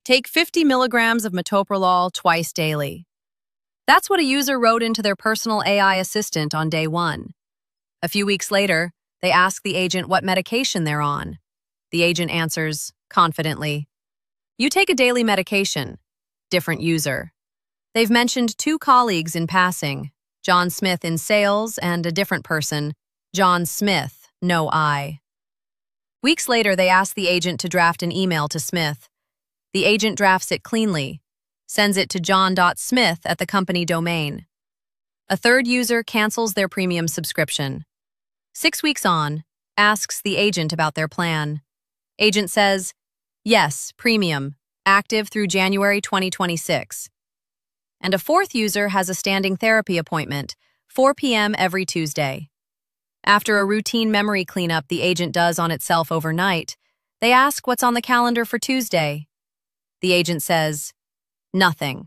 Take 50 milligrams of metoprolol twice daily. That's what a user wrote into their personal AI assistant on day 1. A few weeks later, they ask the agent what medication they're on. The agent answers, confidently, "You take a daily medication." Different user. They've mentioned 2 colleagues in passing, John Smith in sales and a different person, John Smith, no I. Weeks later, they ask the agent to draft an email to Smith. The agent drafts it cleanly, sends it to john.smith at the company domain. A third user cancels their premium subscription. 6 weeks on, asks the agent about their plan. Agent says, "Yes, premium, active through January 2026. And a fourth user has a standing therapy appointment, 4 p.m. every Tuesday. After a routine memory cleanup the agent does on itself overnight, they ask what's on the calendar for Tuesday. The agent says, "Nothing."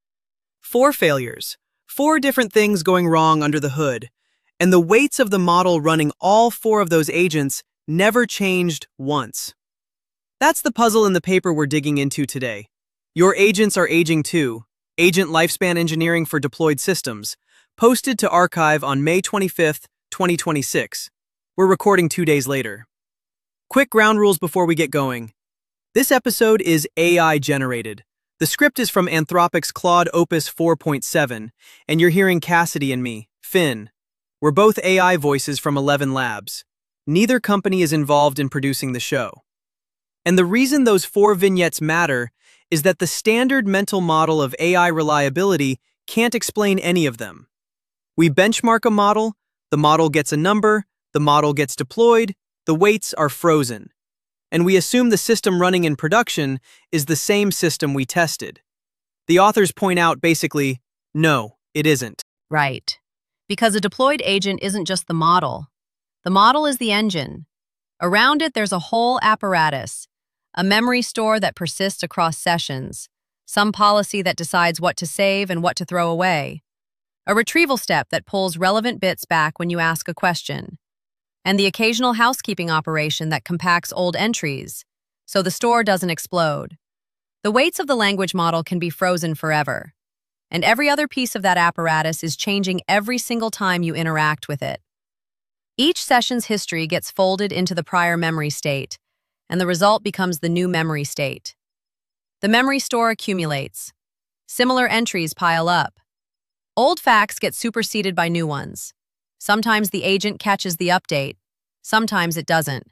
4 failures, 4 different things going wrong under the hood, and the weights of the model running all 4 of those agents never changed once. That's the puzzle in the paper we're digging into today. Your agents are aging too. Agent Lifespan Engineering for Deployed Systems, posted to archive on May 25th, 2026. We're recording 2 days later. Quick ground rules before we get going. This episode is AI generated. The script is from Anthropic's Claude Opus 4.7, and you're hearing Cassidy and me, Finn. We're both AI voices from 11 Labs. Neither company is involved in producing the show. And the reason those 4 vignettes matter is that the standard mental model of AI reliability can't explain any of them. We benchmark a model, the model gets a number, the model gets deployed, the weights are frozen. And we assume the system running in production is the same system we tested. The authors point out basically, no, it isn't. Right. Because a deployed agent isn't just the model. The model is the engine. Around it, there's a whole apparatus, a memory store that persists across sessions, some policy that decides what to save and what to throw away, a retrieval step that pulls relevant bits back when you ask a question, and the occasional housekeeping operation that compacts old entries, so the store doesn't explode. The weights of the language model can be frozen forever, and every other piece of that apparatus is changing every single time you interact with it. Each session's history gets folded into the prior memory state, and the result becomes the new memory state. The memory store accumulates. Similar entries pile up. Old facts get superseded by new ones. Sometimes the agent catches the update, sometimes it doesn't.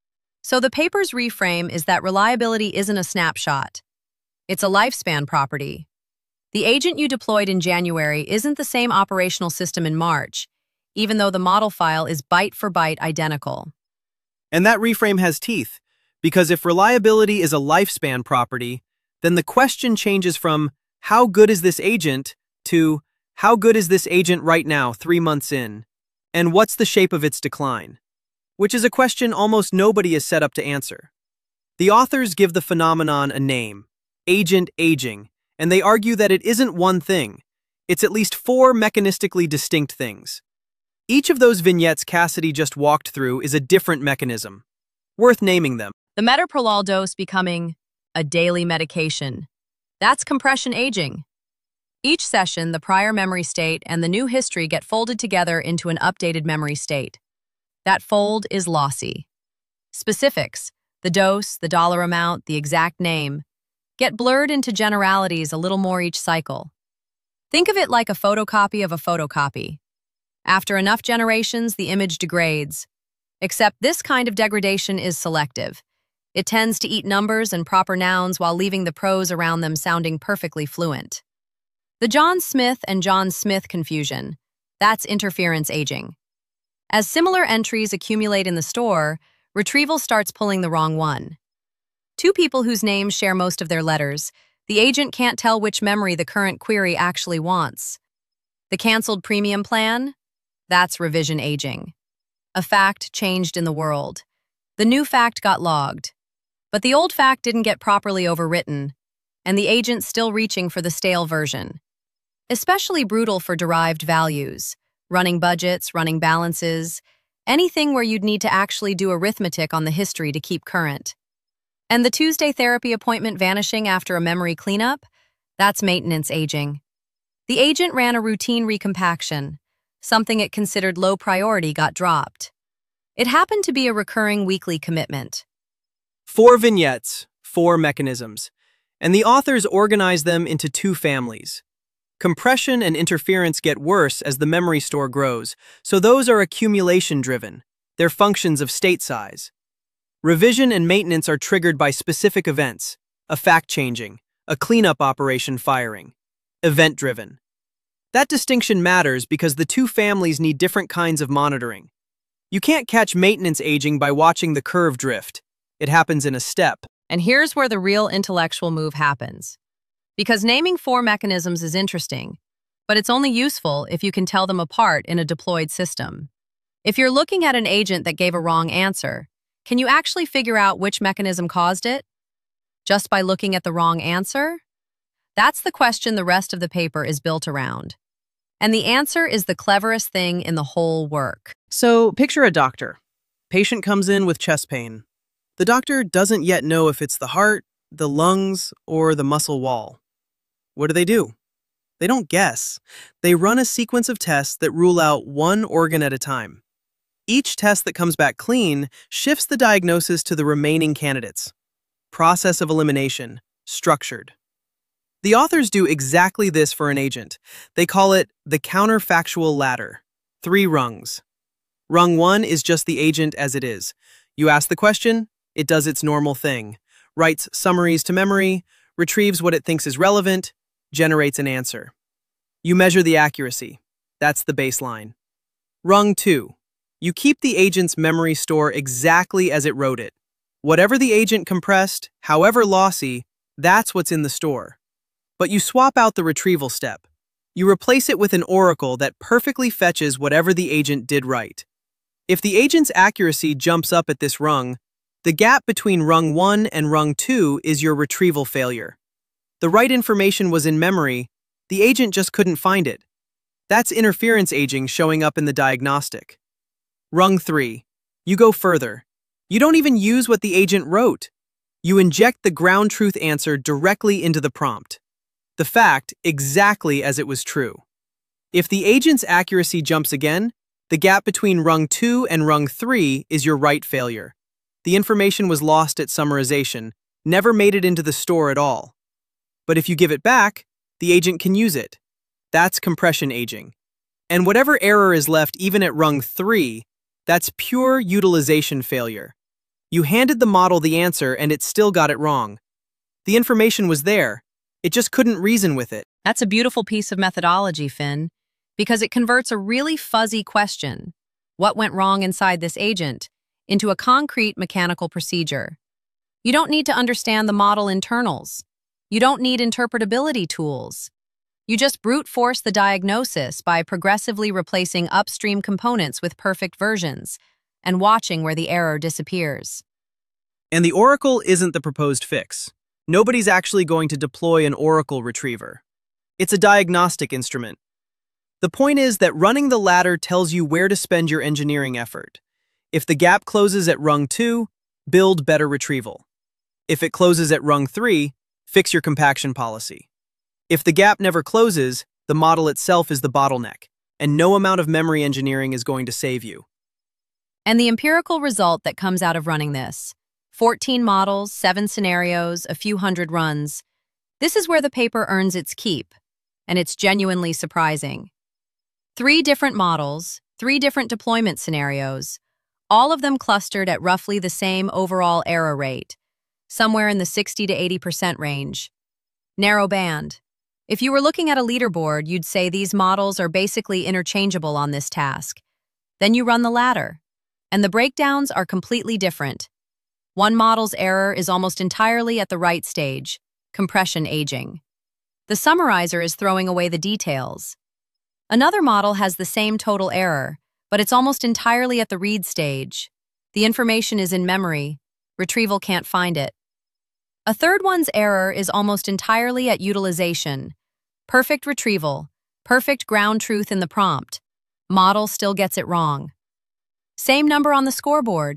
So the paper's reframe is that reliability isn't a snapshot. It's a lifespan property. The agent you deployed in January isn't the same operational system in March, even though the model file is byte for byte identical. And that reframe has teeth, because if reliability is a lifespan property, then the question changes from how good is this agent to how good is this agent right now, 3 months in, and what's the shape of its decline? Which is a question almost nobody is set up to answer. The authors give the phenomenon a name, agent aging, and they argue that it isn't one thing. It's at least 4 mechanistically distinct things. Each of those vignettes Cassidy just walked through is a different mechanism. Worth naming them. The metoprolol dose becoming a daily medication. That's compression aging. Each session, the prior memory state and the new history get folded together into an updated memory state. That fold is lossy. Specifics, the dose, the dollar amount, the exact name, get blurred into generalities a little more each cycle. Think of it like a photocopy of a photocopy. After enough generations, the image degrades. Except this kind of degradation is selective. It tends to eat numbers and proper nouns while leaving the prose around them sounding perfectly fluent. The John Smith and John Smith confusion, that's interference aging. As similar entries accumulate in the store, retrieval starts pulling the wrong one. 2 people whose names share most of their letters, the agent can't tell which memory the current query actually wants. The canceled premium plan? That's revision aging. A fact changed in the world. The new fact got logged. But the old fact didn't get properly overwritten, and the agent's still reaching for the stale version. Especially brutal for derived values, running budgets, running balances, anything where you'd need to actually do arithmetic on the history to keep current. And the Tuesday therapy appointment vanishing after a memory cleanup? That's maintenance aging. The agent ran a routine recompaction. Something it considered low priority got dropped. It happened to be a recurring weekly commitment. 4 vignettes, 4 mechanisms, and the authors organize them into 2 families. Compression and interference get worse as the memory store grows, so those are accumulation-driven. They're functions of state size. Revision and maintenance are triggered by specific events, a fact changing, a cleanup operation firing. Event-driven. That distinction matters because the 2 families need different kinds of monitoring. You can't catch maintenance aging by watching the curve drift. It happens in a step. And here's where the real intellectual move happens. Because naming 4 mechanisms is interesting, but it's only useful if you can tell them apart in a deployed system. If you're looking at an agent that gave a wrong answer, can you actually figure out which mechanism caused it? Just by looking at the wrong answer? That's the question the rest of the paper is built around. And the answer is the cleverest thing in the whole work. So, picture a doctor. Patient comes in with chest pain. The doctor doesn't yet know if it's the heart, the lungs, or the muscle wall. What do? They don't guess. They run a sequence of tests that rule out one organ at a time. Each test that comes back clean shifts the diagnosis to the remaining candidates. Process of elimination, structured. The authors do exactly this for an agent. They call it the counterfactual ladder. 3 rungs. Rung 1 is just the agent as it is. You ask the question, it does its normal thing. Writes summaries to memory, retrieves what it thinks is relevant, generates an answer. You measure the accuracy. That's the baseline. Rung 2. You keep the agent's memory store exactly as it wrote it. Whatever the agent compressed, however lossy, that's what's in the store. But you swap out the retrieval step. You replace it with an oracle that perfectly fetches whatever the agent did right. If the agent's accuracy jumps up at this rung, the gap between rung 1 and rung 2 is your retrieval failure. The right information was in memory, the agent just couldn't find it. That's interference aging showing up in the diagnostic. Rung 3. You go further. You don't even use what the agent wrote. You inject the ground truth answer directly into the prompt. The fact exactly as it was true. If the agent's accuracy jumps again, the gap between rung 2 and rung 3 is your right failure. The information was lost at summarization, never made it into the store at all. But if you give it back, the agent can use it. That's compression aging. And whatever error is left even at rung 3, that's pure utilization failure. You handed the model the answer and it still got it wrong. The information was there. It just couldn't reason with it. That's a beautiful piece of methodology, Finn, because it converts a really fuzzy question, what went wrong inside this agent, into a concrete mechanical procedure. You don't need to understand the model internals. You don't need interpretability tools. You just brute force the diagnosis by progressively replacing upstream components with perfect versions and watching where the error disappears. And the oracle isn't the proposed fix. Nobody's actually going to deploy an oracle retriever. It's a diagnostic instrument. The point is that running the ladder tells you where to spend your engineering effort. If the gap closes at rung 2, build better retrieval. If it closes at rung 3, fix your compaction policy. If the gap never closes, the model itself is the bottleneck, and no amount of memory engineering is going to save you. And the empirical result that comes out of running this, 14 models, 7 scenarios, a few hundred runs, this is where the paper earns its keep, and it's genuinely surprising. 3 different models, 3 different deployment scenarios, all of them clustered at roughly the same overall error rate, somewhere in the 60 to 80% range. Narrow band. If you were looking at a leaderboard, you'd say these models are basically interchangeable on this task. Then you run the ladder, and the breakdowns are completely different. One model's error is almost entirely at the right stage, compression aging. The summarizer is throwing away the details. Another model has the same total error, but it's almost entirely at the read stage. The information is in memory. Retrieval can't find it. A third one's error is almost entirely at utilization. Perfect retrieval, perfect ground truth in the prompt. Model still gets it wrong. Same number on the scoreboard.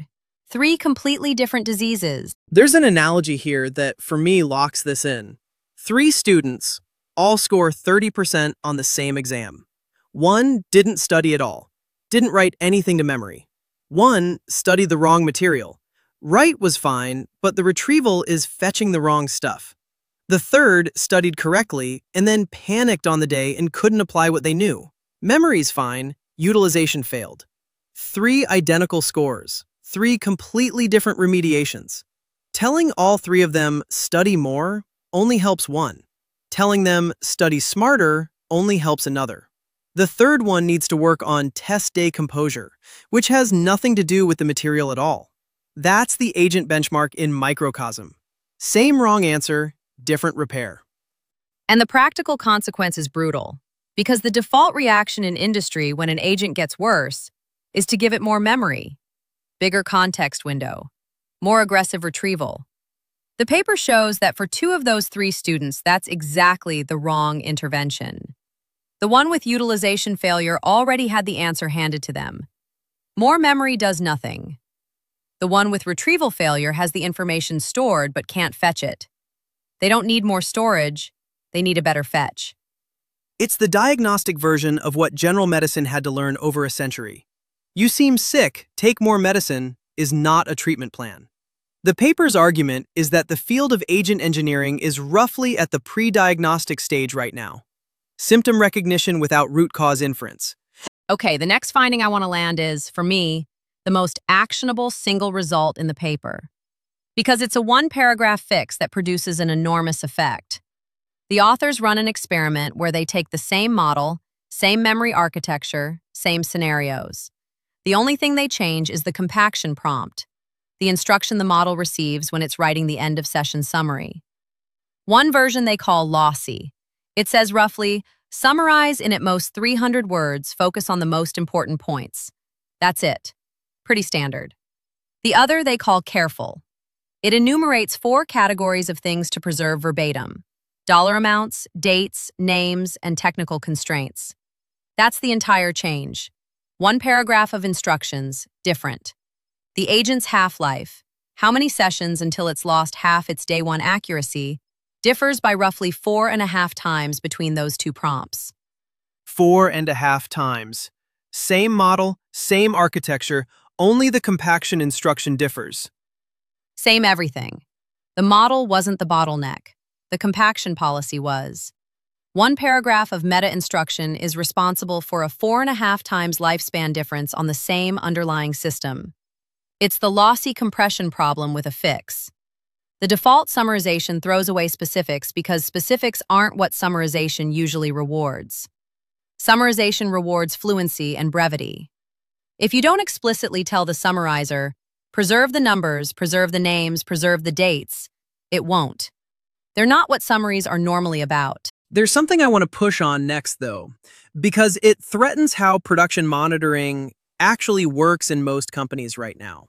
Three completely different diseases. There's an analogy here that, for me, locks this in. Three students all score 30% on the same exam. One didn't study at all, didn't write anything to memory. One studied the wrong material. Write was fine, but the retrieval is fetching the wrong stuff. The third studied correctly and then panicked on the day and couldn't apply what they knew. Memory's fine, utilization failed. Three identical scores, three completely different remediations. Telling all three of them study more only helps one. Telling them study smarter only helps another. The third one needs to work on test day composure, which has nothing to do with the material at all. That's the agent benchmark in microcosm. Same wrong answer, different repair. And the practical consequence is brutal, because the default reaction in industry when an agent gets worse is to give it more memory, bigger context window, more aggressive retrieval. The paper shows that for two of those three students, that's exactly the wrong intervention. The one with utilization failure already had the answer handed to them. More memory does nothing. The one with retrieval failure has the information stored but can't fetch it. They don't need more storage, they need a better fetch. It's the diagnostic version of what general medicine had to learn over a century. You seem sick, take more medicine is not a treatment plan. The paper's argument is that the field of agent engineering is roughly at the pre-diagnostic stage right now. Symptom recognition without root cause inference. Okay, the next finding I want to land is, for me, the most actionable single result in the paper. Because it's a one-paragraph fix that produces an enormous effect. The authors run an experiment where they take the same model, same memory architecture, same scenarios. The only thing they change is the compaction prompt, the instruction the model receives when it's writing the end-of-session summary. One version they call lossy. It says roughly, summarize in at most 300 words, focus on the most important points. That's it. Pretty standard. The other they call careful. It enumerates 4 categories of things to preserve verbatim: dollar amounts, dates, names, and technical constraints. That's the entire change. One paragraph of instructions, different. The agent's half-life, how many sessions until it's lost half its day one accuracy, differs by roughly 4.5 times between those two prompts. 4.5 times. Same model, same architecture, only the compaction instruction differs. Same everything. The model wasn't the bottleneck. The compaction policy was. One paragraph of meta-instruction is responsible for a 4.5 times lifespan difference on the same underlying system. It's the lossy compression problem with a fix. The default summarization throws away specifics because specifics aren't what summarization usually rewards. Summarization rewards fluency and brevity. If you don't explicitly tell the summarizer, preserve the numbers, preserve the names, preserve the dates, it won't. They're not what summaries are normally about. There's something I want to push on next, though, because it threatens how production monitoring actually works in most companies right now.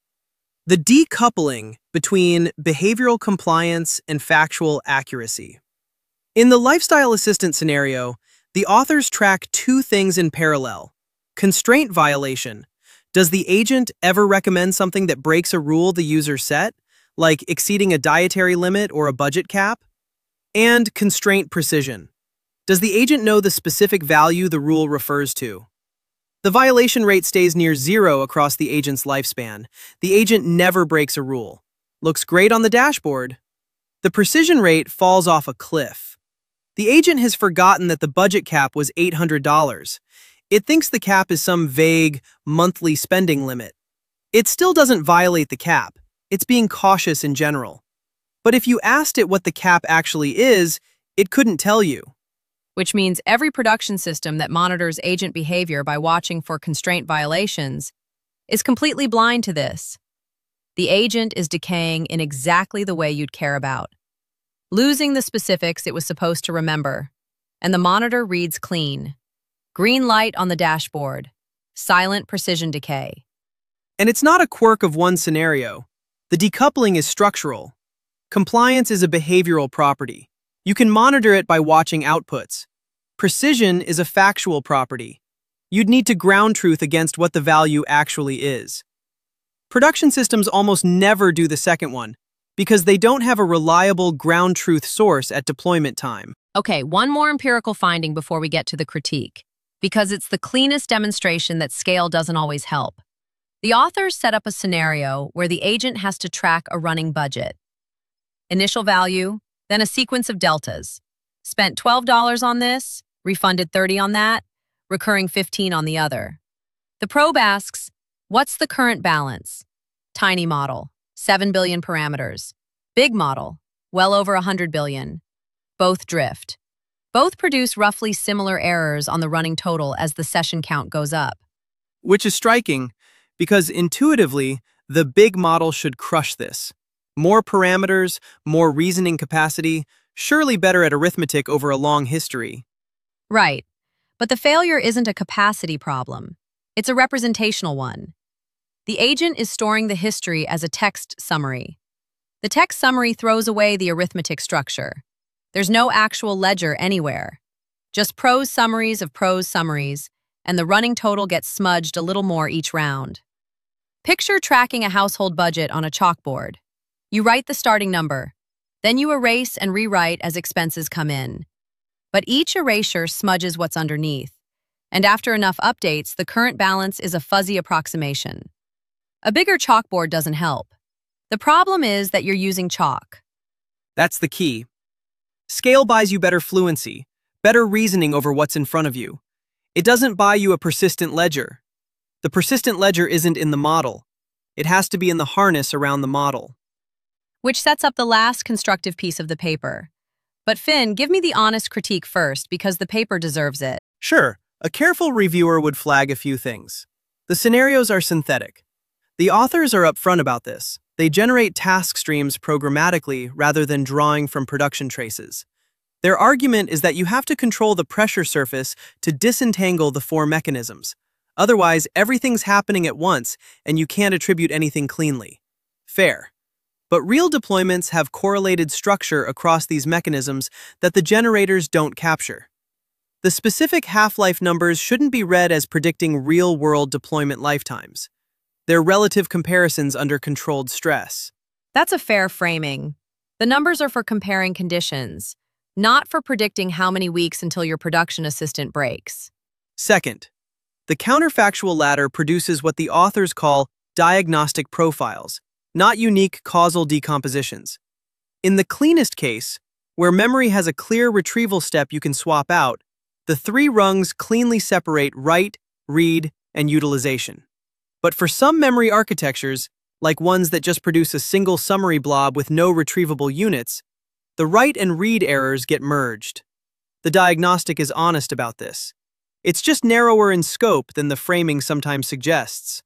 The decoupling between behavioral compliance and factual accuracy. In the lifestyle assistant scenario, the authors track 2 things in parallel. Constraint violation. Does the agent ever recommend something that breaks a rule the user set, like exceeding a dietary limit or a budget cap? And constraint precision. Does the agent know the specific value the rule refers to? The violation rate stays near 0 across the agent's lifespan. The agent never breaks a rule. Looks great on the dashboard. The precision rate falls off a cliff. The agent has forgotten that the budget cap was $800. It thinks the cap is some vague, monthly spending limit. It still doesn't violate the cap. It's being cautious in general. But if you asked it what the cap actually is, it couldn't tell you. Which means every production system that monitors agent behavior by watching for constraint violations is completely blind to this. The agent is decaying in exactly the way you'd care about, losing the specifics it was supposed to remember, and the monitor reads clean. Green light on the dashboard, silent precision decay. And it's not a quirk of one scenario. The decoupling is structural. Compliance is a behavioral property. You can monitor it by watching outputs. Precision is a factual property. You'd need to ground truth against what the value actually is. Production systems almost never do the second one, because they don't have a reliable ground truth source at deployment time. Okay, one more empirical finding before we get to the critique, because it's the cleanest demonstration that scale doesn't always help. The authors set up a scenario where the agent has to track a running budget. Initial value, then a sequence of deltas. Spent $12 on this, refunded $30 on that, recurring $15 on the other. The probe asks, what's the current balance? Tiny model, 7 billion parameters. Big model, well over 100 billion. Both drift. Both produce roughly similar errors on the running total as the session count goes up. Which is striking, because intuitively, the big model should crush this. More parameters, more reasoning capacity, surely better at arithmetic over a long history. Right. But the failure isn't a capacity problem. It's a representational one. The agent is storing the history as a text summary. The text summary throws away the arithmetic structure. There's no actual ledger anywhere. Just prose summaries of prose summaries, and the running total gets smudged a little more each round. Picture tracking a household budget on a chalkboard. You write the starting number. Then you erase and rewrite as expenses come in. But each erasure smudges what's underneath. And after enough updates, the current balance is a fuzzy approximation. A bigger chalkboard doesn't help. The problem is that you're using chalk. That's the key. Scale buys you better fluency, better reasoning over what's in front of you. It doesn't buy you a persistent ledger. The persistent ledger isn't in the model. It has to be in the harness around the model. Which sets up the last constructive piece of the paper. But Finn, give me the honest critique first, because the paper deserves it. Sure, a careful reviewer would flag a few things. The scenarios are synthetic. The authors are upfront about this. They generate task streams programmatically rather than drawing from production traces. Their argument is that you have to control the pressure surface to disentangle the four mechanisms. Otherwise, everything's happening at once and you can't attribute anything cleanly. Fair. But real deployments have correlated structure across these mechanisms that the generators don't capture. The specific half-life numbers shouldn't be read as predicting real-world deployment lifetimes. They're relative comparisons under controlled stress. That's a fair framing. The numbers are for comparing conditions, not for predicting how many weeks until your production assistant breaks. Second, the counterfactual ladder produces what the authors call diagnostic profiles, not unique causal decompositions. In the cleanest case, where memory has a clear retrieval step you can swap out, the three rungs cleanly separate write, read, and utilization. But for some memory architectures, like ones that just produce a single summary blob with no retrievable units, the write and read errors get merged. The diagnostic is honest about this. It's just narrower in scope than the framing sometimes suggests.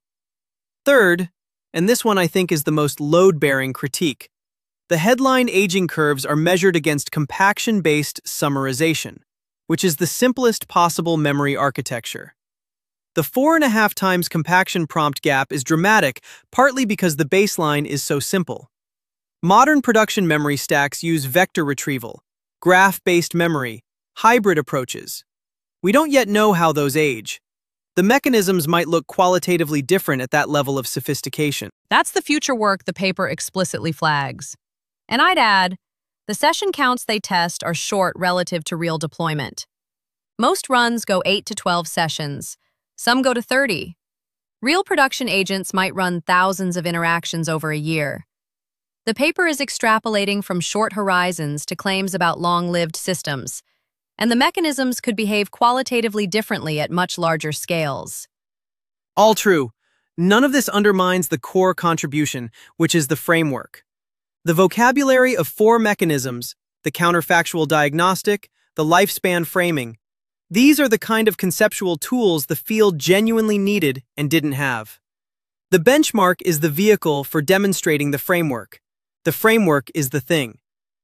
Third, and this one I think is the most load-bearing critique, the headline aging curves are measured against compaction-based summarization, which is the simplest possible memory architecture. The 4.5 times compaction prompt gap is dramatic, partly because the baseline is so simple. Modern production memory stacks use vector retrieval, graph-based memory, hybrid approaches. We don't yet know how those age. The mechanisms might look qualitatively different at that level of sophistication. That's the future work the paper explicitly flags. And I'd add, the session counts they test are short relative to real deployment. Most runs go 8 to 12 sessions. Some go to 30. Real production agents might run thousands of interactions over a year. The paper is extrapolating from short horizons to claims about long-lived systems, and the mechanisms could behave qualitatively differently at much larger scales. All true. None of this undermines the core contribution, which is the framework. The vocabulary of four mechanisms, the counterfactual diagnostic, the lifespan framing, these are the kind of conceptual tools the field genuinely needed and didn't have. The benchmark is the vehicle for demonstrating the framework. The framework is the thing.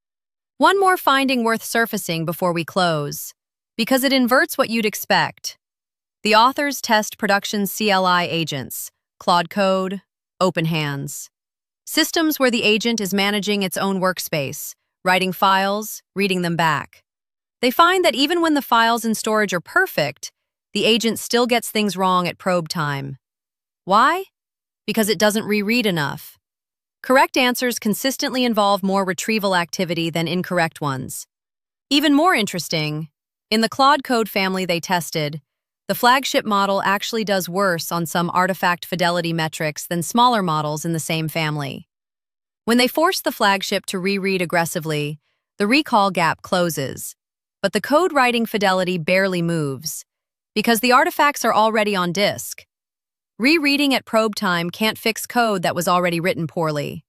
One more finding worth surfacing before we close, because it inverts what you'd expect. The authors test production CLI agents, Claude Code, OpenHands. Systems where the agent is managing its own workspace, writing files, reading them back. They find that even when the files in storage are perfect, the agent still gets things wrong at probe time. Why? because it doesn't reread enough. Correct answers consistently involve more retrieval activity than incorrect ones. Even more interesting, in the Claude Code family they tested, the flagship model actually does worse on some artifact fidelity metrics than smaller models in the same family. When they force the flagship to reread aggressively, the recall gap closes, but the code writing fidelity barely moves, because the artifacts are already on disk. Rereading at probe time can't fix code that was already written poorly.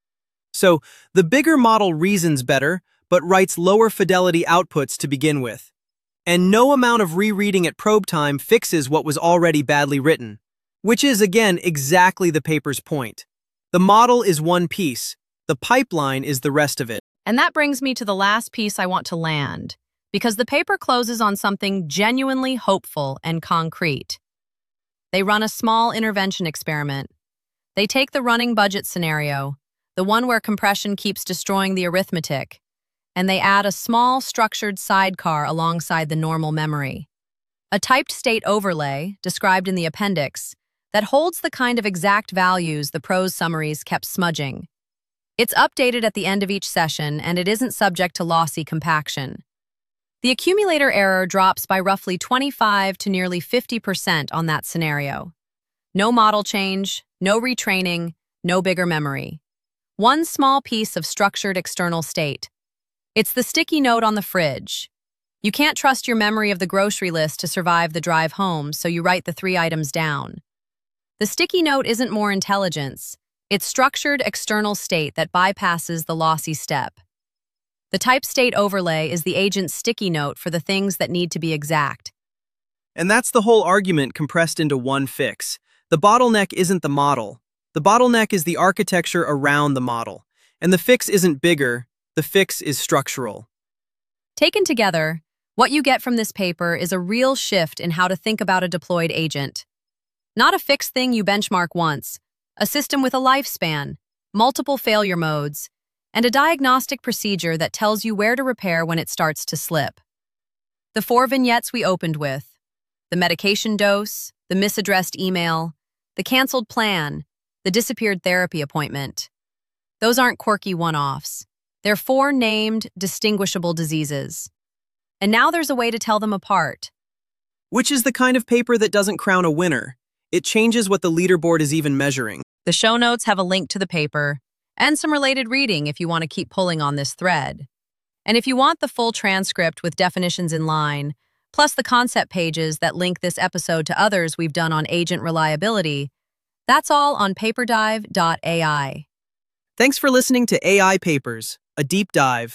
So, the bigger model reasons better, but writes lower fidelity outputs to begin with. And no amount of rereading at probe time fixes what was already badly written. Which is, again, exactly the paper's point. The model is one piece. The pipeline is the rest of it. And that brings me to the last piece I want to land, because the paper closes on something genuinely hopeful and concrete. They run a small intervention experiment. They take the running budget scenario, the one where compression keeps destroying the arithmetic, and they add a small structured sidecar alongside the normal memory. A typed state overlay, described in the appendix, that holds the kind of exact values the prose summaries kept smudging. It's updated at the end of each session, and it isn't subject to lossy compaction. The accumulator error drops by roughly 25 to nearly 50% on that scenario. No model change, no retraining, no bigger memory. One small piece of structured external state. It's the sticky note on the fridge. You can't trust your memory of the grocery list to survive the drive home, so you write the 3 items down. The sticky note isn't more intelligence. It's structured external state that bypasses the lossy step. The type state overlay is the agent's sticky note for the things that need to be exact. And that's the whole argument compressed into one fix. The bottleneck isn't the model. The bottleneck is the architecture around the model. And the fix isn't bigger. The fix is structural. Taken together, what you get from this paper is a real shift in how to think about a deployed agent. Not a fixed thing you benchmark once, a system with a lifespan, multiple failure modes, and a diagnostic procedure that tells you where to repair when it starts to slip. The 4 vignettes we opened with, the medication dose, the misaddressed email, the canceled plan, the disappeared therapy appointment. Those aren't quirky one-offs. They're 4 named, distinguishable diseases. And now there's a way to tell them apart. Which is the kind of paper that doesn't crown a winner. It changes what the leaderboard is even measuring. The show notes have a link to the paper and some related reading if you want to keep pulling on this thread. And if you want the full transcript with definitions in line, plus the concept pages that link this episode to others we've done on agent reliability, that's all on paperdive.ai. Thanks for listening to AI Papers, a deep dive.